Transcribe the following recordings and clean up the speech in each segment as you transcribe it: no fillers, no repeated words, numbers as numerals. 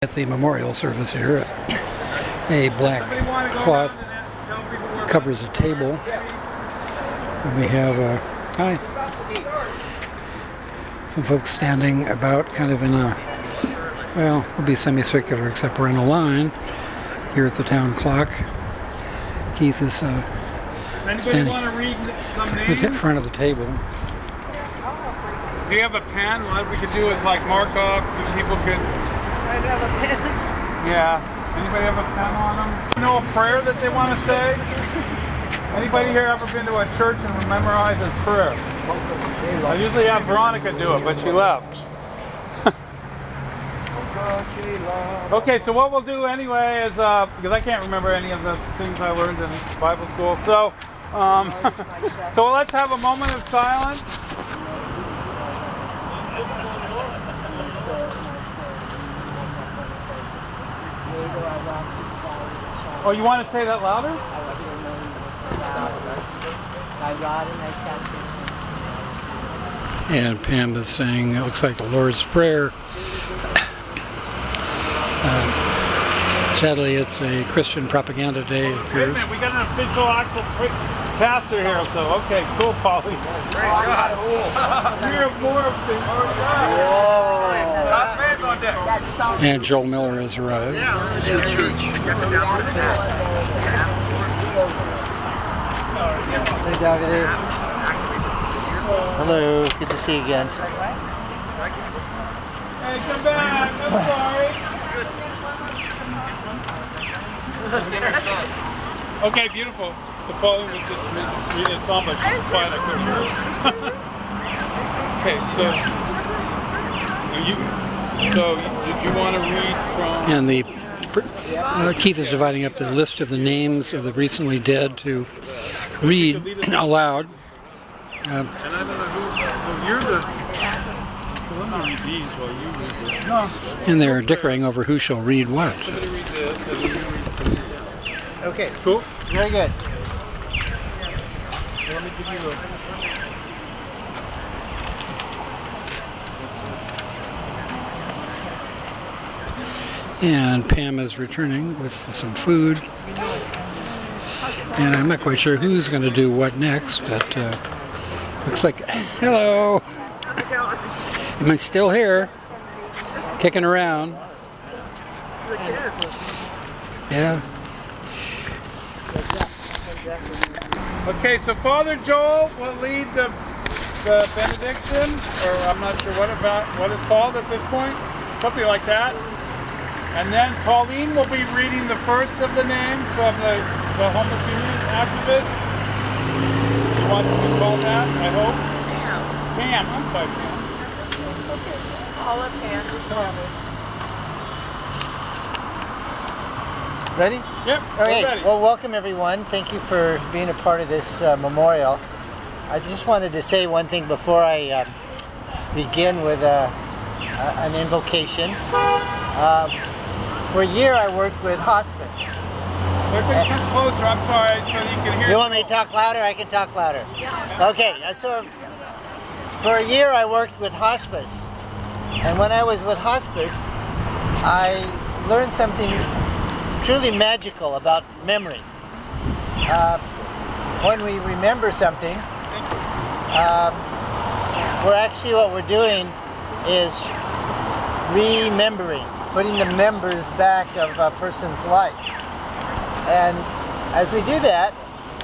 At the memorial service here, a black cloth covers a table. And we have some folks standing about kind of in a, well, it'll be semicircular except we're in a line here at the town clock. Keith is standing want to read some names? in front of the table. Do you have a pen? What we could do is like mark off, people could... I have a pen. Yeah. Anybody have a pen on them? Know a prayer that they want to say? Anybody here ever been to a church and memorize a prayer? I usually have Veronica do it, but she left. Okay, so what we'll do anyway is, because I can't remember any of the things I learned in Bible school, so so let's have a moment of silence. Oh, you want to say that louder? And Pam is saying, it looks like the Lord's Prayer. Sadly, it's a Christian propaganda day, it Wait a appears. minute, we got an official actual pastor here, so okay, cool, Polly. We have more of things. And Joel Miller has arrived. Hey, David. Hello, good to see you again. Hey, come back, I'm sorry. Okay, beautiful. So Pauline was just reading a psalm, but she's fine, I couldn't hear her. Okay, so did you want to read from... And Keith is dividing up the list of the names of the recently dead to read aloud. And I don't know who... You're the... Let me read these while you read this. No. And they're dickering over who shall read what. Somebody read this, and then you read this. Okay, Cool. very good. So let me give you a... And Pam is returning with some food. And I'm not quite sure who's going to do what next, but looks like, hello. I'm still here, kicking around. Yeah. Okay, so Father Joel will lead the benediction, or I'm not sure what it's called at this point, something like that. And then Pauline will be reading the first of the names of the homeless union activists. You want to be called that, I hope? Pam, I'm sorry, Pam. All of Pam is covered. Ready? Yep, Okay, we're ready. well, welcome everyone. Thank you for being a part of this memorial. I just wanted to say one thing before I begin with an invocation. For a year I worked with hospice. They're going to come closer, I'm sorry, so you can hear. You want me to talk louder? I can talk louder. Okay, so for a year I worked with hospice. And when I was with hospice, I learned something truly magical about memory. When we remember something, what we're doing is remembering, putting the members back of a person's life. And as we do that,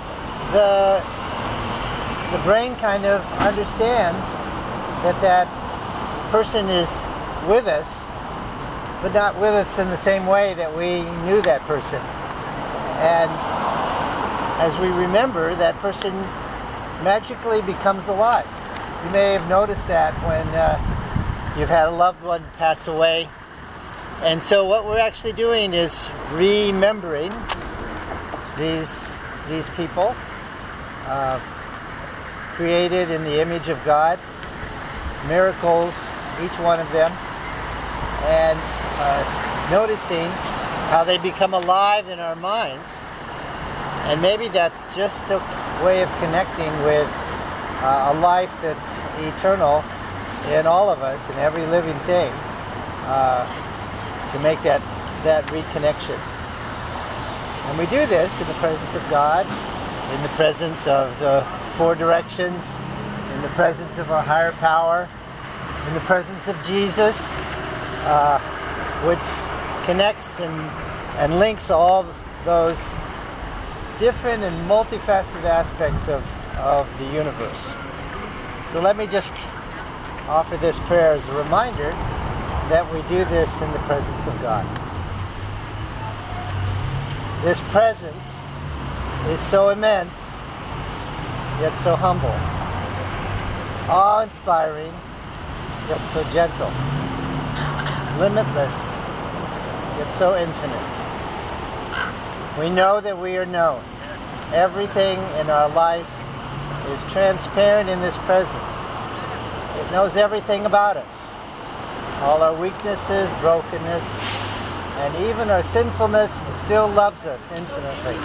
the brain kind of understands that person is with us, but not with us in the same way that we knew that person. And as we remember, that person magically becomes alive. You may have noticed that when you've had a loved one pass away. And so what we're actually doing is remembering these people created in the image of God, miracles, each one of them, and noticing how they become alive in our minds. And maybe that's just a way of connecting with a life that's eternal in all of us, in every living thing, to to make that reconnection. And we do this in the presence of God, in the presence of the four directions, in the presence of our higher power, in the presence of Jesus, which connects and links all those different and multifaceted aspects of the universe. So let me just offer this prayer as a reminder that we do this in the presence of God. This presence is so immense, yet so humble, awe-inspiring, yet so gentle, limitless, yet so infinite. We know that we are known. Everything in our life is transparent in this presence. It knows everything about us. All our weaknesses, brokenness, and even our sinfulness, and still loves us infinitely.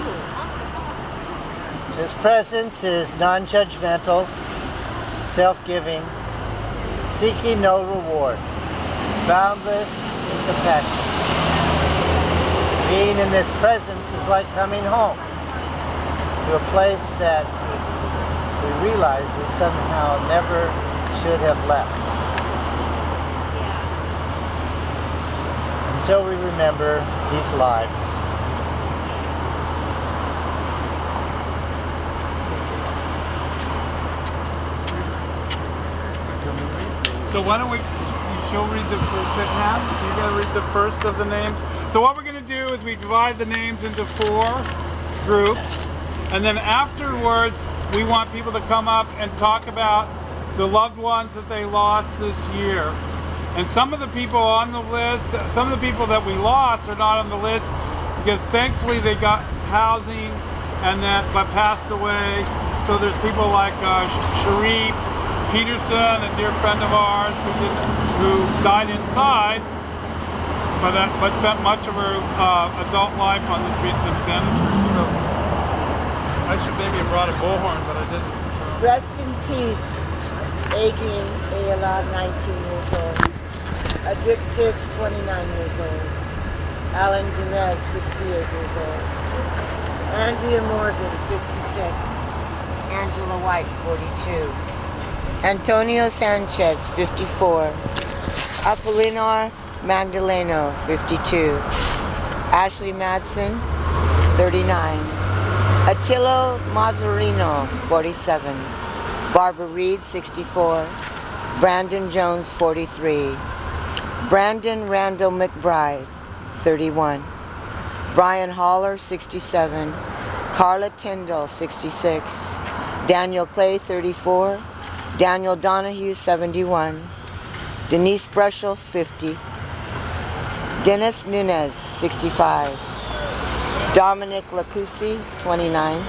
This presence is non-judgmental, self-giving, seeking no reward, boundless in compassion. Being in this presence is like coming home to a place that we realize we somehow never should have left. And so we remember these lives. So why don't she'll read the first bit now? You're going to read the first of the names. So what we're going to do is we divide the names into 4 groups, and then afterwards we want people to come up and talk about the loved ones that they lost this year. And some of the people on the list, some of the people that we lost are not on the list because thankfully they got housing but passed away. So there's people like Sharif Peterson, a dear friend of ours who died inside, but spent much of her adult life on the streets of San Francisco. I should maybe have brought a bullhorn, but I didn't. Rest in peace, Adrian Ayala, 19 years old. Adric Tibbs, 29 years old. Alan Diaz, 68 years old. Andrea Morgan, 56. Angela White, 42. Antonio Sanchez, 54. Apolinar Mandaleno, 52. Ashley Madsen, 39. Attilo Mazzarino, 47. Barbara Reed, 64. Brandon Jones, 43. Brandon Randall McBride, 31. Brian Holler, 67. Carla Tyndall, 66. Daniel Clay, 34. Daniel Donahue, 71. Denise Brushel, 50. Dennis Nunez, 65. Dominic Lacusi, 29.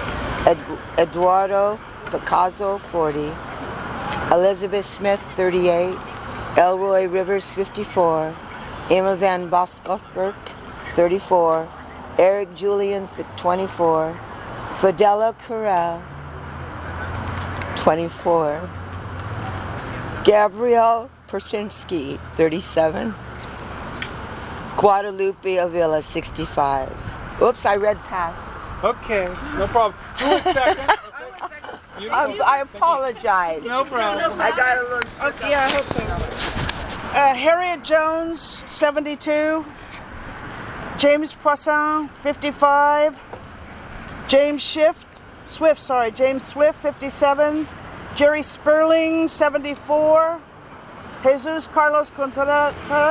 Eduardo Picasso, 40. Elizabeth Smith, 38. Elroy Rivers, 54. Emma Van Boskirk, 34. Eric Julian, 24. Fidela Corral, 24. Gabrielle Persinski, 37. Guadalupe Avila, 65. Oops, I read past. Okay, no problem. Who was second? I apologize. No problem. I got a little... Okay, I hope so. Harriet Jones, 72. James Poisson, 55. James Swift, 57. Jerry Sperling, 74. Jesus Carlos Contreras,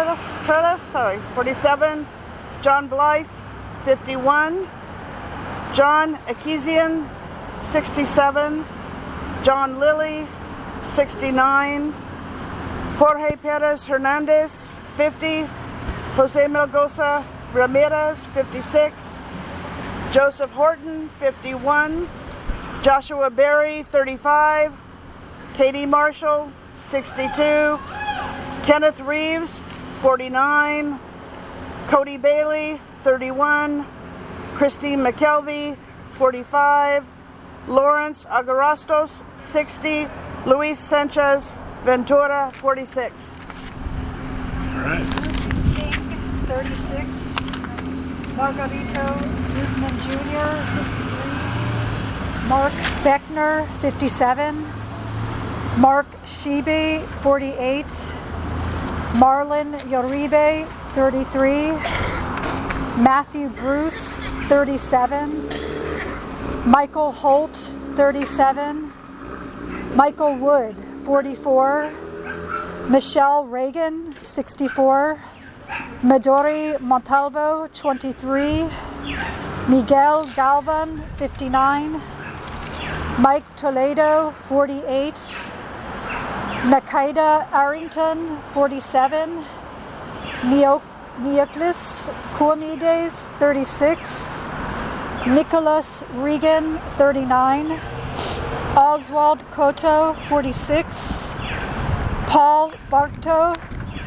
47. John Blythe, 51. John Akizian, 67. John Lilly, 69. Jorge Perez Hernandez, 50. Jose Melgoza Ramirez, 56. Joseph Horton, 51. Joshua Berry, 35. Katie Marshall, 62. Kenneth Reeves, 49. Cody Bailey, 31. Christine McKelvey, 45. Lawrence Agarastos, 60. Luis Sanchez Ventura, 46. All right. So 46. Margarito Guzman Jr., 53. Mark Beckner, 57. Mark Shibe, 48. Marlon Yoribe, 33. Matthew Bruce, 37. Michael Holt, 37. Michael Wood, 44. Michelle Reagan, 64. Midori Montalvo, 23. Miguel Galvan, 59. Mike Toledo, 48. Nakaida Arrington, 47. Neoclis Kuamides, 36. Nicholas Regan, 39. Oswald Cotto, 46. Paul Barto,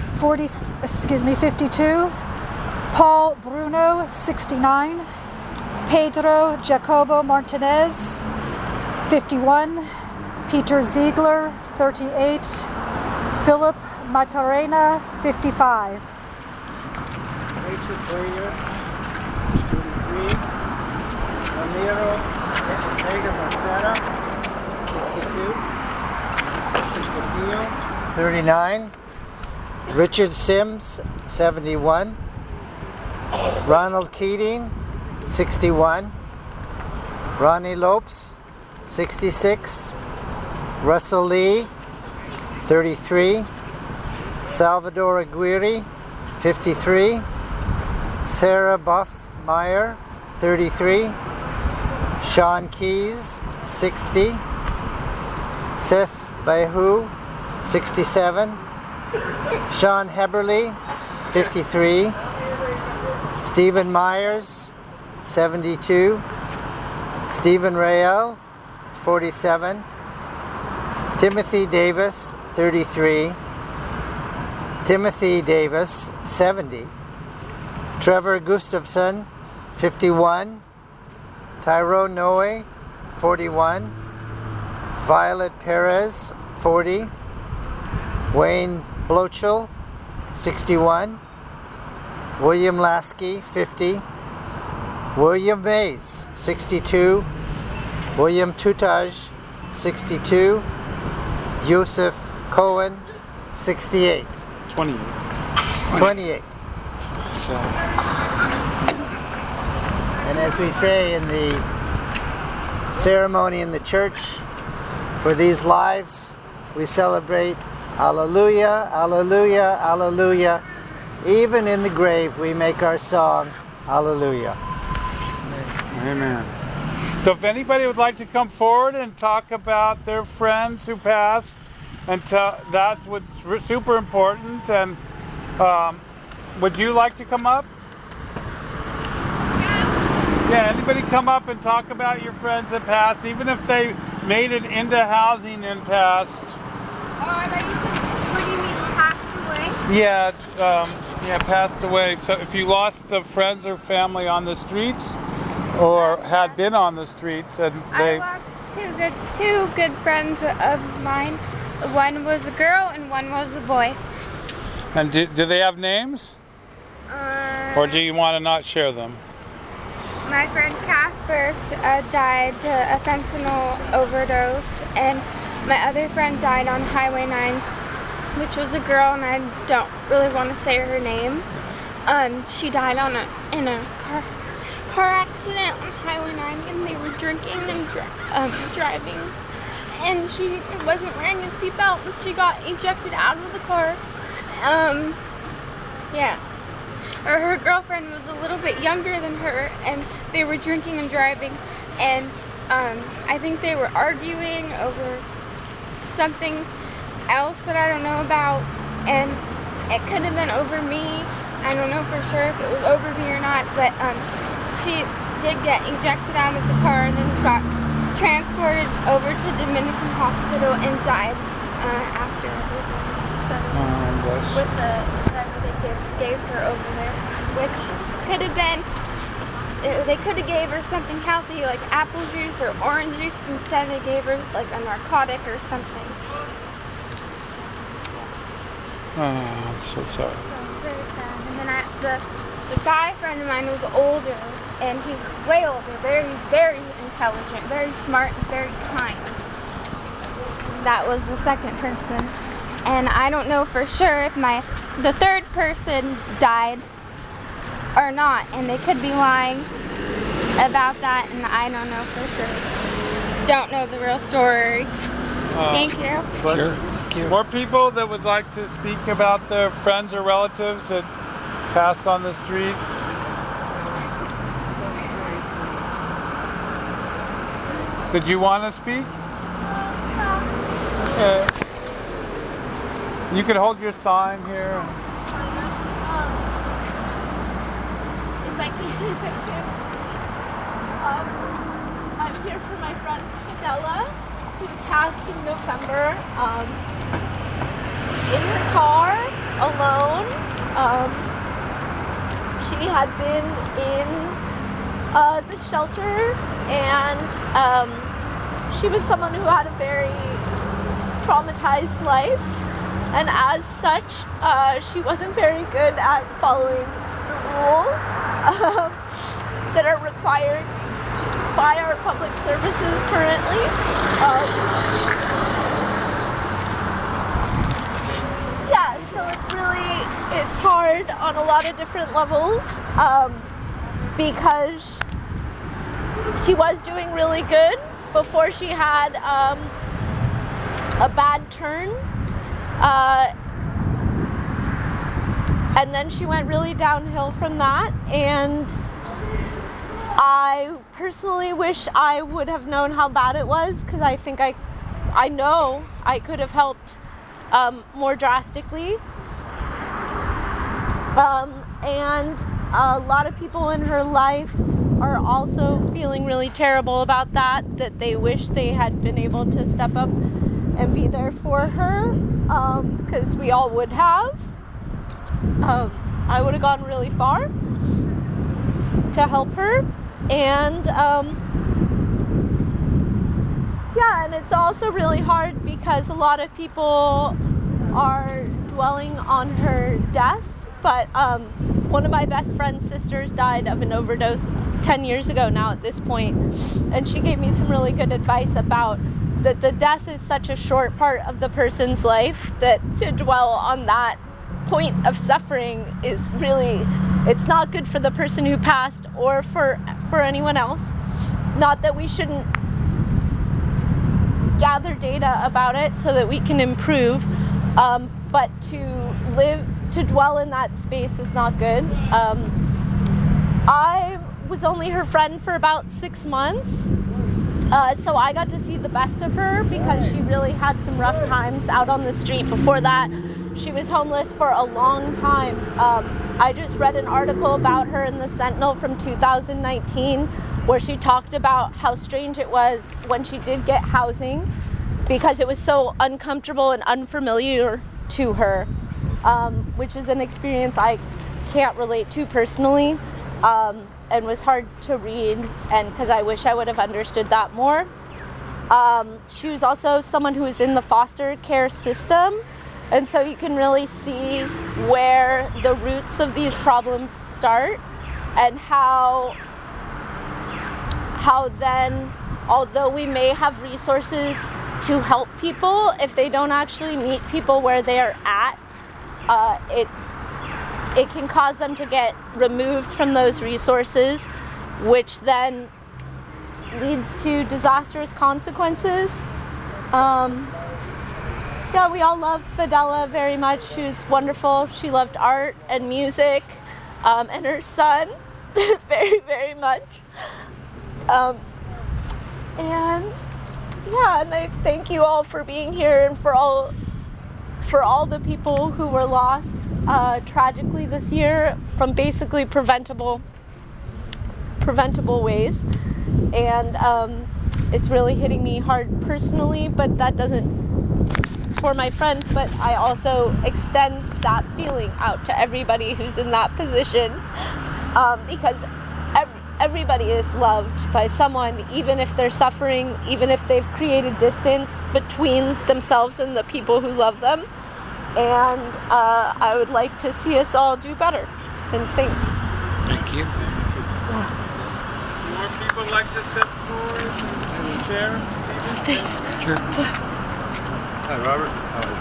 52. Paul Bruno, 69. Pedro Jacobo Martinez, 51. Peter Ziegler, 38. Philip Matarena, 55. Rachel Prayer, 33. Ramiro Vega Marcera, 62. 39. Richard Sims, 71. Ronald Keating, 61. Ronnie Lopes, 66. Russell Lee, 33. Salvador Aguirre, 53. Sarah Buff Meyer, 33. Sean Keys, 60. Seth Behu, 67. Sean Heberly, 53. Stephen Myers, 72. Stephen Rael, 47. Timothy Davis, 33. Timothy Davis, 70. Trevor Gustafson, 51. Tyrone Noe, 41. Violet Perez, 40. Wayne Blochel, 61. William Lasky, 50. William Mays, 62. William Tutaj, 62. Yusuf Cohen, 68. 28. 28. So, And as we say in the ceremony in the church, for these lives, we celebrate Alleluia, Alleluia, Alleluia. Even in the grave, we make our song, Alleluia. amen. So if anybody would like to come forward and talk about their friends who passed, and that's what's super important. And would you like to come up? Yeah, anybody come up and talk about your friends that passed, even if they made it into housing and passed. Oh, I thought you said, what do you mean, passed away? Yeah, passed away. So if you lost friends or family on the streets, or had been on the streets, and they... I lost two good friends of mine. One was a girl and one was a boy. And do they have names? Or do you want to not share them? My friend Casper died a fentanyl overdose, and my other friend died on Highway 9, which was a girl, and I don't really want to say her name. She died in a car accident on Highway 9, and they were drinking and driving, and she wasn't wearing a seatbelt, and she got ejected out of the car. Her girlfriend was a little bit younger than her, and they were drinking and driving, and I think they were arguing over something else that I don't know about, and it could have been over me. I don't know for sure if it was over me or not, but she did get ejected out of the car and then got transported over to Dominican Hospital and died after everything. So with whatever they gave her over there, which could have been, they could have gave her something healthy like apple juice or orange juice. Instead they gave her like a narcotic or something. Oh, I'm so sorry. So very sad. And then the guy friend of mine was older, and he was way older, very, very intelligent, very smart, and very kind. That was the second person. And I don't know for sure if the third person died or not, and they could be lying about that, and I don't know for sure. Don't know the real story. Thank you. Sure. Thank you. More people that would like to speak about their friends or relatives that passed on the streets? Did you want to speak? Okay. You could hold your sign here. I'm here for my friend Fidela, who passed in November in her car, alone. She had been in the shelter, and she was someone who had a very traumatized life, and as such, she wasn't very good at following the rules that are required by our public services currently. So it's hard on a lot of different levels, because she was doing really good before she had a bad turn, and then she went really downhill from that, and I personally wish I would have known how bad it was, because I think I know I could have helped more drastically. And a lot of people in her life are also feeling really terrible about that they wish they had been able to step up and be there for her, because we all would have. I would have gone really far to help her. And and it's also really hard because a lot of people are dwelling on her death, but one of my best friend's sisters died of an overdose 10 years ago now at this point, and she gave me some really good advice about that the death is such a short part of the person's life that to dwell on that point of suffering is really, it's not good for the person who passed or for anyone else. Not that we shouldn't gather data about it so that we can improve, but to dwell in that space is not good. I was only her friend for about 6 months, so I got to see the best of her because she really had some rough times out on the street. Before that, she was homeless for a long time. I just read an article about her in the Sentinel from 2019 where she talked about how strange it was when she did get housing because it was so uncomfortable and unfamiliar to her, which is an experience I can't relate to personally, and was hard to read, and because I wish I would have understood that more. She was also someone who was in the foster care system, and so you can really see where the roots of these problems start, and how then, although we may have resources to help people, if they don't actually meet people where they're at, it can cause them to get removed from those resources, which then leads to disastrous consequences. We all love Fidela very much. She was wonderful. She loved art and music, and her son very, very much. And I thank you all for being here and for all the people who were lost tragically this year from basically preventable ways. And it's really hitting me hard personally, but that doesn't for my friends, but I also extend that feeling out to everybody who's in that position, because everybody is loved by someone, even if they're suffering, even if they've created distance between themselves and the people who love them. And I would like to see us all do better. And thanks. Thank you. More people like to step forward and share? Thanks. Sure. Hi, Robert.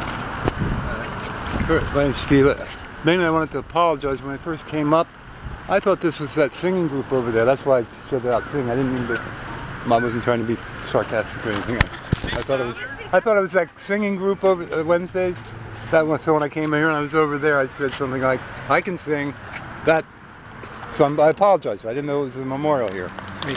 My name's Steve. Mainly, I wanted to apologize. When I first came up, I thought this was that singing group over there. That's why I showed it out singing. I didn't mean to. I wasn't trying to be sarcastic or anything. I thought it was that singing group over Wednesdays. That was, so when I came here and I was over there, I said something like, "I can sing." That. So I apologize. I didn't know it was a memorial here.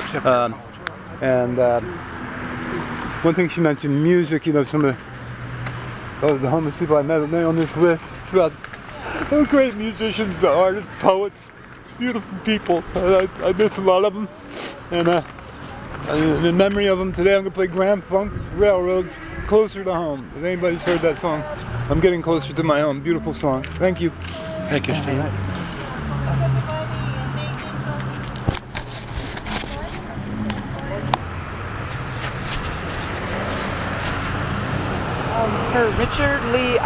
One thing she mentioned, music. You know, some of the homeless people I met on this list. It's about they're great musicians, the artists, poets, beautiful people. I miss a lot of them, and in memory of them, today I'm going to play Grand Funk Railroads, Closer to Home. If anybody's heard that song, I'm getting closer to my home. Beautiful song. Thank you. Thank you, Steve. For Richard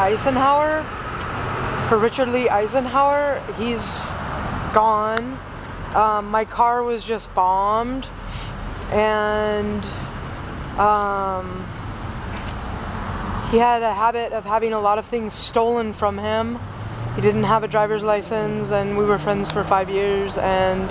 Lee Eisenhower, he's gone. My car was just bombed, and he had a habit of having a lot of things stolen from him. He didn't have a driver's license, and we were friends for 5 years, and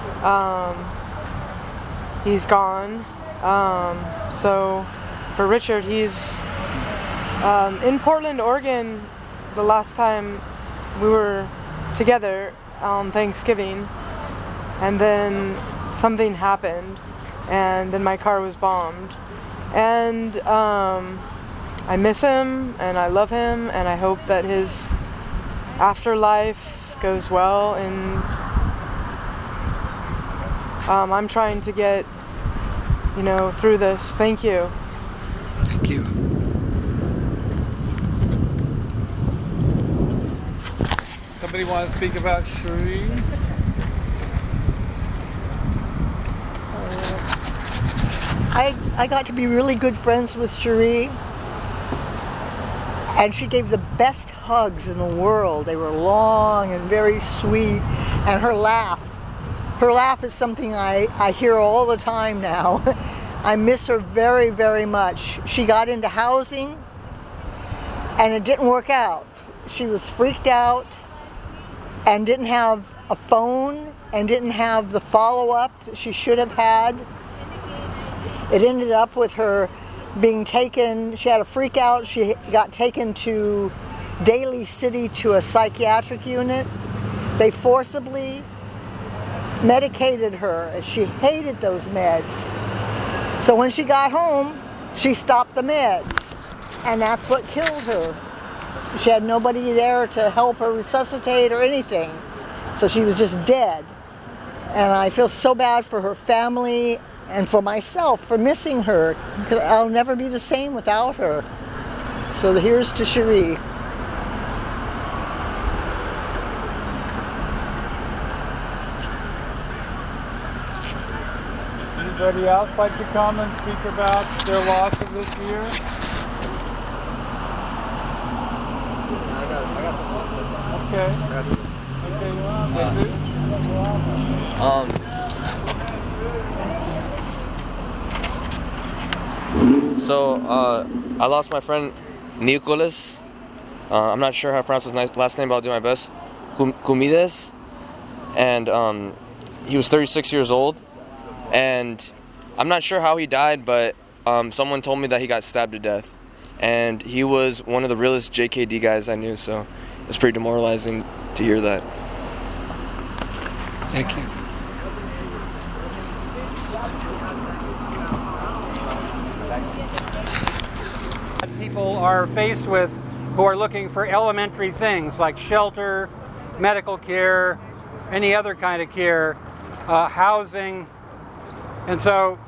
he's gone. So for Richard, he's in Portland, Oregon, the last time we were together on Thanksgiving, and then something happened, and then my car was bombed. And I miss him, and I love him, and I hope that his afterlife goes well, and I'm trying to get, through this. Thank you. Thank you. Somebody want to speak about Cherie? I got to be really good friends with Cherie, and she gave the best hugs in the world. They were long and very sweet, and her laugh is something I hear all the time now. I miss her very, very much. She got into housing, and it didn't work out. She was freaked out and didn't have a phone and didn't have the follow-up that she should have had. It ended up with her being taken, she had a freak out, she got taken to Daly City to a psychiatric unit. They forcibly medicated her, and she hated those meds. So when she got home, she stopped the meds, and that's what killed her. She had nobody there to help her resuscitate or anything, so she was just dead. And I feel so bad for her family and for myself for missing her, because I'll never be the same without her. So here's to Cherie. Anybody else like to come and speak about their loss of this year? I got something to say. Okay. So I lost my friend Nicolas. I'm not sure how to pronounce his last name, but I'll do my best. Cumides, and he was 36 years old, and I'm not sure how he died, but someone told me that he got stabbed to death, and he was one of the realest JKD guys I knew, so it's pretty demoralizing to hear that. Thank you. People are faced with who are looking for elementary things like shelter, medical care, any other kind of care, housing. And so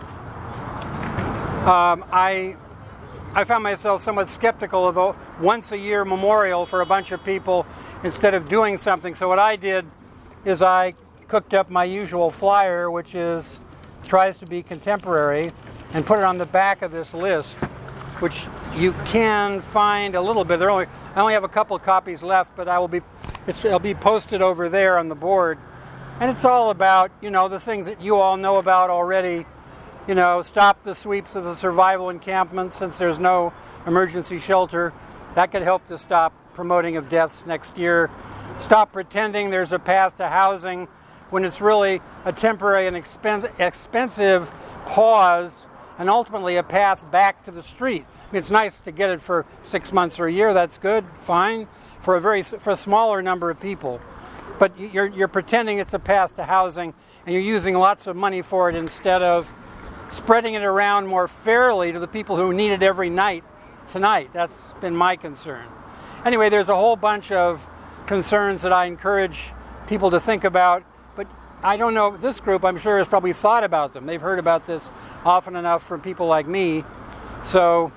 I found myself somewhat skeptical of a once-a-year memorial for a bunch of people instead of doing something. So what I did is I cooked up my usual flyer, which tries to be contemporary, and put it on the back of this list, which you can find a little bit. I only have a couple of copies left, but it'll be posted over there on the board. And it's all about, the things that you all know about already. Stop the sweeps of the survival encampment since there's no emergency shelter. That could help to stop promoting of deaths next year. Stop pretending there's a path to housing when it's really a temporary and expensive pause and ultimately a path back to the street. It's nice to get it for 6 months or a year. That's good, fine, for a smaller number of people. But you're pretending it's a path to housing, and you're using lots of money for it instead of spreading it around more fairly to the people who need it every night tonight. That's been my concern. Anyway, there's a whole bunch of concerns that I encourage people to think about, but I don't know, this group I'm sure has probably thought about them. They've heard about this often enough from people like me. So,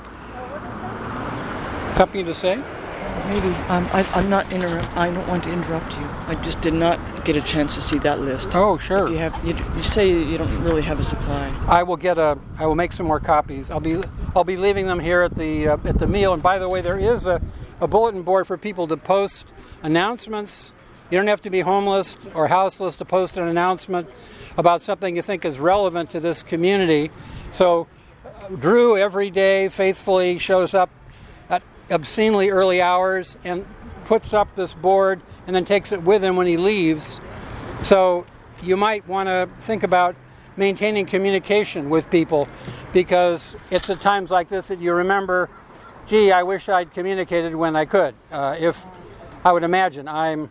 something to say? Maybe. I'm not I don't want to interrupt you. I just did not get a chance to see that list. Oh, sure. You say you don't really have a supply. I will make some more copies. I'll be leaving them here at the meal. And by the way, there is a bulletin board for people to post announcements. You don't have to be homeless or houseless to post an announcement about something you think is relevant to this community. So Drew every day faithfully shows up at obscenely early hours and puts up this board and then takes it with him when he leaves. So you might want to think about maintaining communication with people, because it's at times like this that you remember, gee, I wish I'd communicated when I could. If I would imagine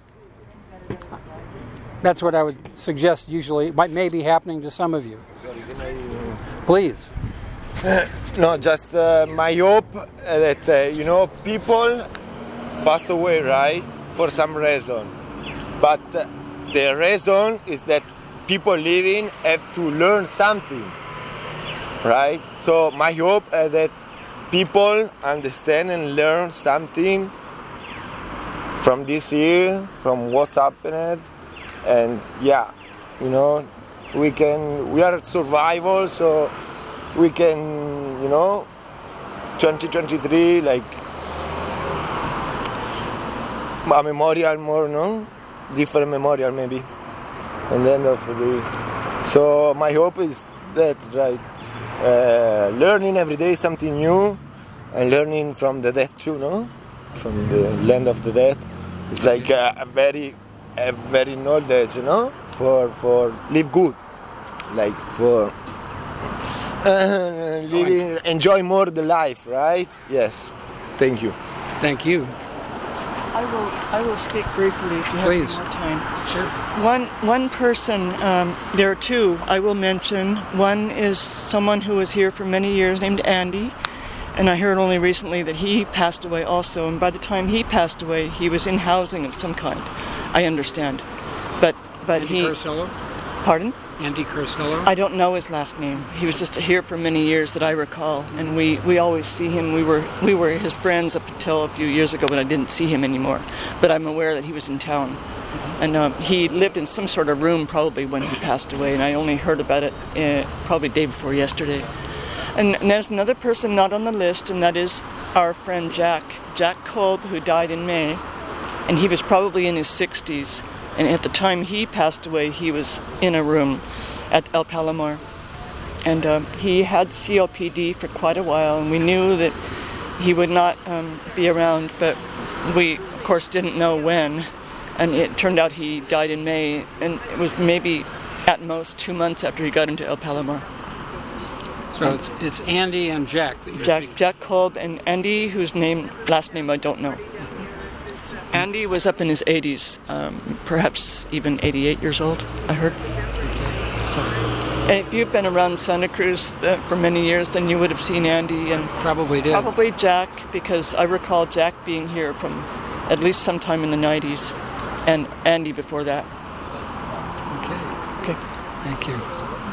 that's what I would suggest usually. May be happening to some of you. Please. No, just my hope that, people pass away, right, for some reason. But the reason is that people living have to learn something, right? So my hope is that people understand and learn something from this year, from what's happened. And we are survival, so we can, 2023, like a memorial more, no? Different memorial maybe. And then so my hope is that, right, learning every day something new, and learning from the death too, no? From the land of the dead. It's like a very knowledge, for live good, like for living, enjoy more the life, right? Yes. Thank you. Thank you. I will speak briefly if you have Please. more time. Sure. One person, there are two I will mention. One is someone who was here for many years named Andy, and I heard only recently that he passed away also, and by the time he passed away, he was in housing of some kind, I understand. But Andy Curcello? Pardon? Andy Curcello? I don't know his last name. He was just here for many years that I recall, and we always see him. We were his friends up until a few years ago, but I didn't see him anymore. But I'm aware that he was in town. And he lived in some sort of room probably when he passed away, and I only heard about it probably day before yesterday. And there's another person not on the list, and that is our friend Jack Kolb, who died in May, and he was probably in his 60s. And at the time he passed away, he was in a room at El Palomar. And he had COPD for quite a while, and we knew that he would not be around, but we, of course, didn't know when. And it turned out he died in May, and it was maybe at most 2 months after he got into El Palomar. So it's Andy and Jack that you're speaking. Jack Kolb and Andy, whose last name I don't know. Andy was up in his 80s, perhaps even 88 years old, I heard. So, if you've been around Santa Cruz for many years, then you would have seen Andy and probably did. Probably Jack, because I recall Jack being here from at least sometime in the 90s, and Andy before that. Okay. Thank you.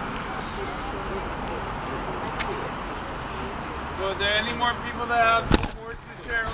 So are there any more people that have some words to share?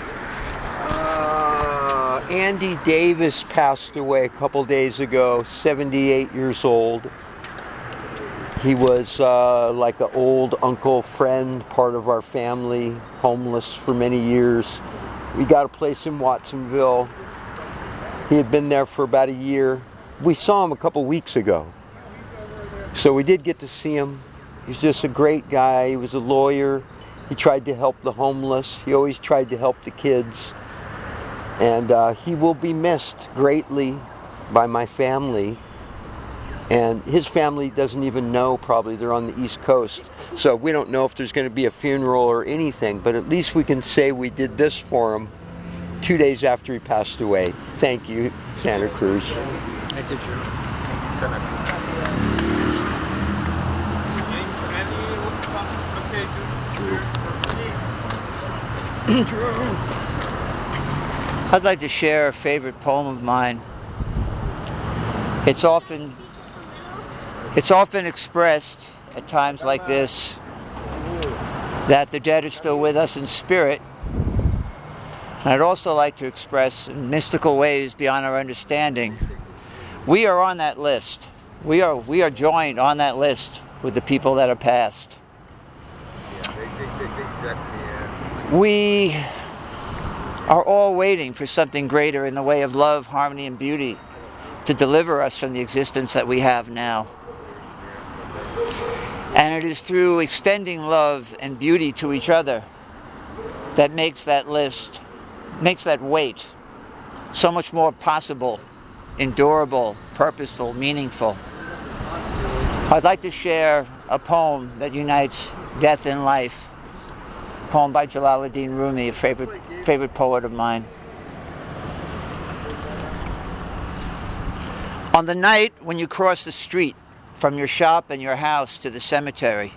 Okay. Andy Davis passed away a couple days ago, 78 years old. He was like an old uncle, friend, part of our family, homeless for many years. We got a place in Watsonville. He had been there for about a year. we saw him a couple weeks ago. So we did get to see him. He's just a great guy. He was a lawyer. He tried to help the homeless. He always tried to help the kids. And he will be missed greatly by my family. And his family doesn't even know, probably. They're on the East Coast. So we don't know if there's going to be a funeral or anything. But at least we can say we did this for him 2 days after he passed away. Thank you, Santa Cruz. Thank you, Drew. Santa Cruz. I'd like to share a favorite poem of mine. It's often expressed at times like this that the dead are still with us in spirit. And I'd also like to express in mystical ways beyond our understanding. We are on that list. We are joined on that list with the people that are passed. We are all waiting for something greater in the way of love, harmony, and beauty to deliver us from the existence that we have now. And it is through extending love and beauty to each other that makes that list, makes that wait so much more possible, endurable, purposeful, meaningful. I'd like to share a poem that unites death and life. A poem by Jalaluddin Rumi, a favorite poet of mine. On the night when you cross the street from your shop and your house to the cemetery.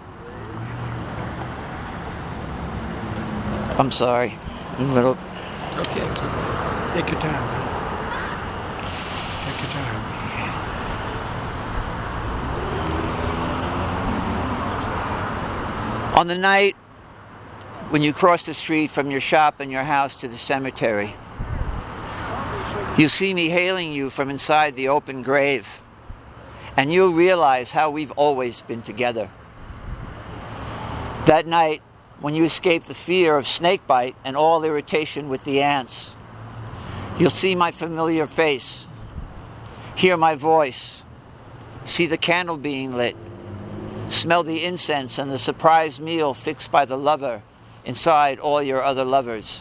I'm sorry. I'm a little... Okay. Take your time, man. Take your time. On the night when you cross the street from your shop and your house to the cemetery, you see me hailing you from inside the open grave, and you'll realize how we've always been together. That night, when you escape the fear of snakebite and all irritation with the ants, you'll see my familiar face, hear my voice, see the candle being lit, smell the incense and the surprise meal fixed by the lover inside all your other lovers.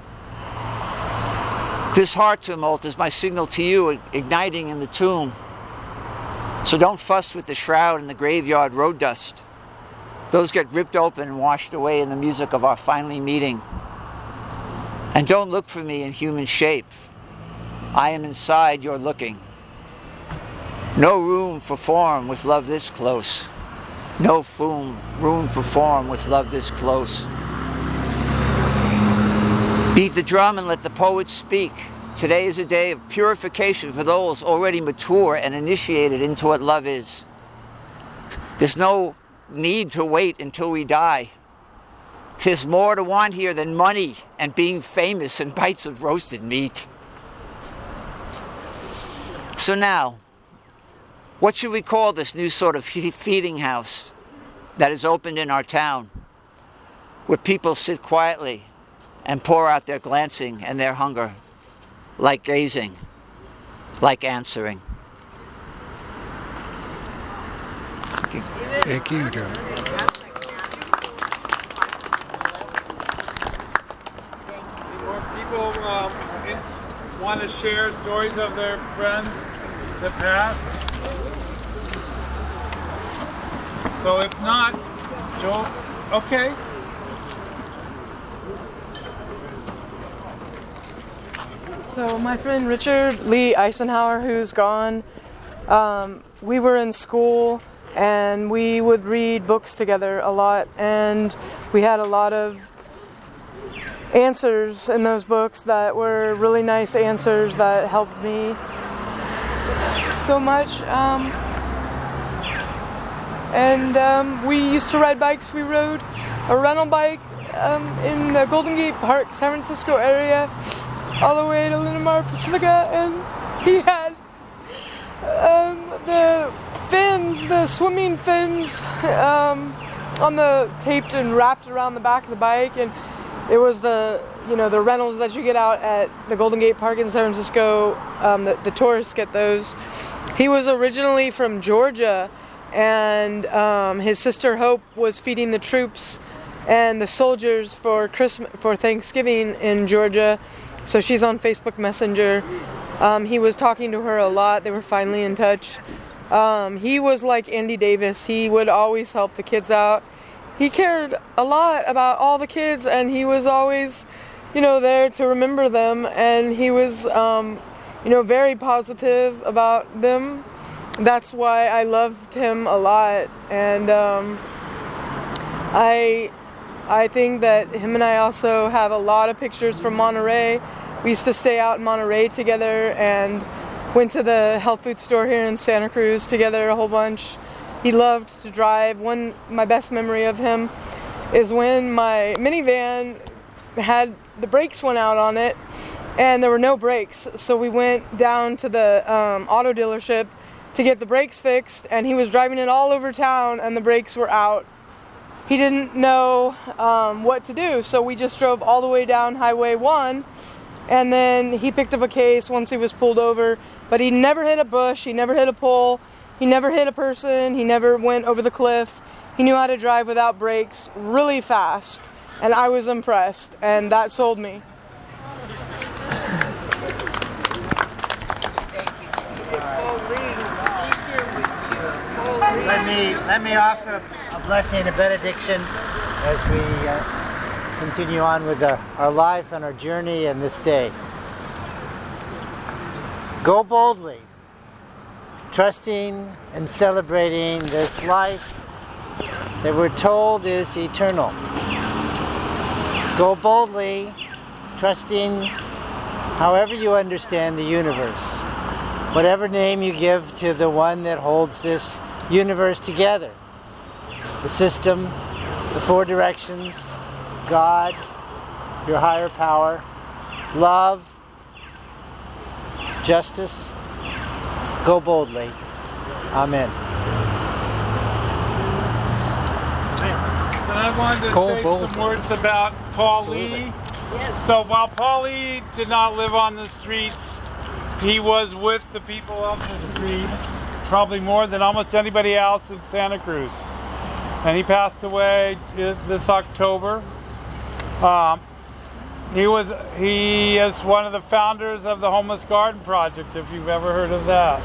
This heart tumult is my signal to you, igniting in the tomb. So don't fuss with the shroud and the graveyard road dust. Those get ripped open and washed away in the music of our finally meeting. And don't look for me in human shape. I am inside your looking. No room for form with love this close. No room for form with love this close. Beat the drum and let the poets speak. Today is a day of purification for those already mature and initiated into what love is. There's no need to wait until we die. There's more to want here than money and being famous and bites of roasted meat. So now, what should we call this new sort of feeding house that is opened in our town, where people sit quietly and pour out their glancing and their hunger, like gazing, like answering? Thank you. Thank you, Joe. More people want to share stories of their friends that passed. So if not, Joel, okay. So my friend Richard Lee Eisenhower, who's gone, we were in school and we would read books together a lot, and we had a lot of answers in those books that were really nice answers that helped me so much. We used to ride bikes. We rode a rental bike in the Golden Gate Park, San Francisco area, all the way to Linamar Pacifica, and he had the fins, the swimming fins, on the taped and wrapped around the back of the bike, and it was the the rentals that you get out at the Golden Gate Park in San Francisco, the tourists get those. He was originally from Georgia, and his sister Hope was feeding the troops and the soldiers for Thanksgiving in Georgia. So she's on Facebook Messenger. He was talking to her a lot. They were finally in touch. He was like Andy Davis. He would always help the kids out. He cared a lot about all the kids, and he was always, there to remember them. And he was, very positive about them. That's why I loved him a lot. And I think that him and I also have a lot of pictures from Monterey. We used to stay out in Monterey together and went to the health food store here in Santa Cruz together a whole bunch. He loved to drive. My best memory of him is when my minivan had the brakes went out on it and there were no brakes. So we went down to the auto dealership to get the brakes fixed, and he was driving it all over town and the brakes were out. He didn't know what to do, so we just drove all the way down Highway 1, and then he picked up a case once he was pulled over, but he never hit a bush, he never hit a pole, he never hit a person, he never went over the cliff. He knew how to drive without brakes really fast, and I was impressed, and that sold me. Let me offer a blessing and a benediction as we continue on with our life and our journey in this day. Go boldly, trusting and celebrating this life that we're told is eternal. Go boldly, trusting however you understand the universe, whatever name you give to the one that holds this universe together. The system, the four directions, God, your higher power, love, justice. Go boldly. Amen. And I wanted to say some words about Paul Lee. Yes. So while Paul Lee did not live on the streets, he was with the people of the street, probably more than almost anybody else in Santa Cruz. And he passed away this October. He is one of the founders of the Homeless Garden Project, if you've ever heard of that.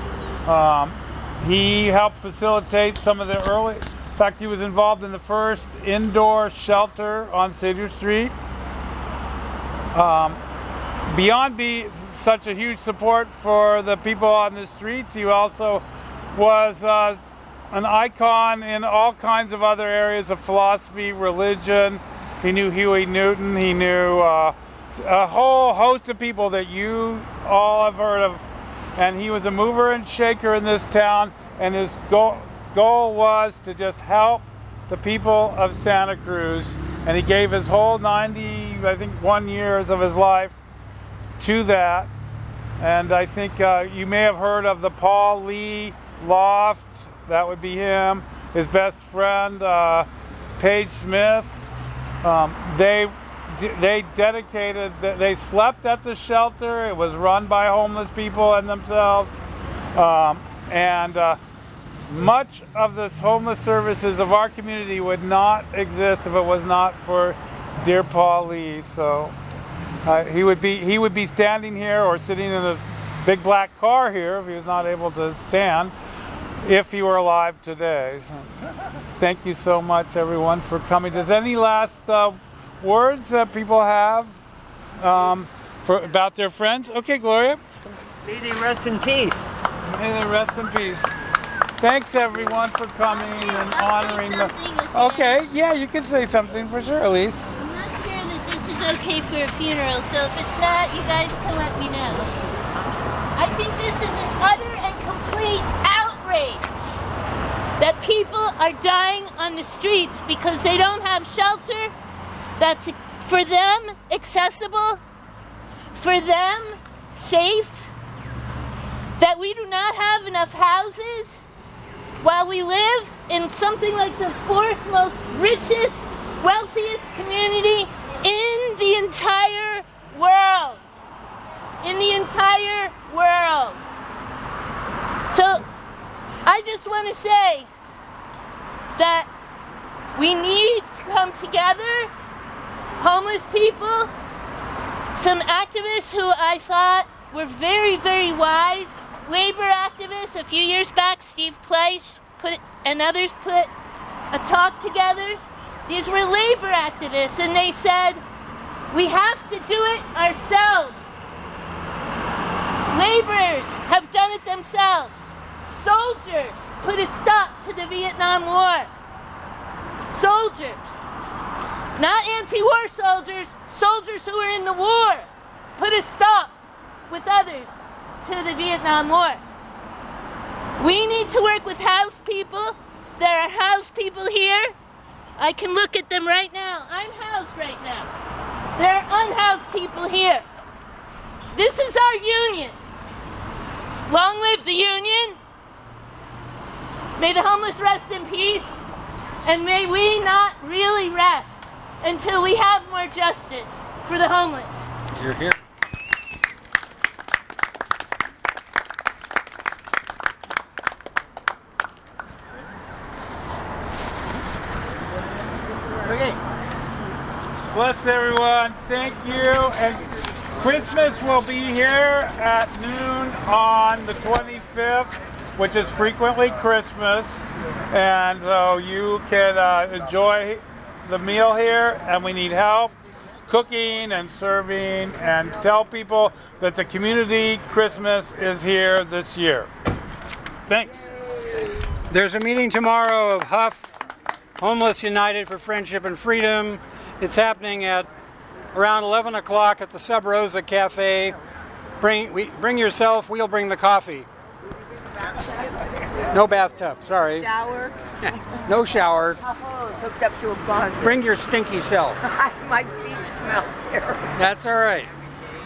He helped facilitate some of the early, in fact, he was involved in the first indoor shelter on Cedar Street. Beyond being such a huge support for the people on the streets, he also was an icon in all kinds of other areas of philosophy, religion. He knew Huey Newton. He knew a whole host of people that you all have heard of. And he was a mover and shaker in this town, and his goal was to just help the people of Santa Cruz. And he gave his whole 91 years of his life to that. And I think you may have heard of the Paul Lee Loft. That would be him. His best friend, Paige Smith. They dedicated, they slept at the shelter. It was run by homeless people and themselves. Much of the homeless services of our community would not exist if it was not for dear Paul Lee. So he would be standing here or sitting in a big black car here if he was not able to stand, if he were alive today. So, thank you so much, everyone, for coming. Does any last words that people have about their friends? Okay, Gloria. May they rest in peace. May they rest in peace. Thanks, everyone, for coming and honoring the... Okay, yeah, you can say something for sure, Elise. I'm not sure that this is okay for a funeral, so if it's not, you guys can let me know. I think this is an utter and complete outrage that people are dying on the streets because they don't have shelter that's for them accessible, for them safe, that we do not have enough houses while we live in something like the fourth most richest, wealthiest community in the entire world. In the entire world. So I just want to say that we need to come together, homeless people, some activists who I thought were very, very wise, labor activists. A few years back, Steve Pleisch and others put a talk together. These were labor activists, and they said, we have to do it ourselves. Laborers have done it themselves. Soldiers put a stop to the Vietnam War. Soldiers, not anti-war soldiers, soldiers who were in the war, put a stop with others to the Vietnam War. We need to work with house people. There are house people here. I can look at them right now. I'm housed right now. There are unhoused people here. This is our union. Long live the union. May the homeless rest in peace. And may we not really rest until we have more justice for the homeless. You're here. Okay. Bless everyone. Thank you. And Christmas will be here at noon on the 25th, which is frequently Christmas. And so you can enjoy the meal here, and we need help cooking and serving, and tell people that the community Christmas is here this year. Thanks. There's a meeting tomorrow of Huff, Homeless United for Friendship and Freedom. It's happening at around 11 o'clock at the Sub Rosa Cafe. Bring yourself, we'll bring the coffee. No bathtub, sorry. Shower? No shower. Oh, it's hooked up to a closet. Bring your stinky self. My feet smell terrible. That's all right.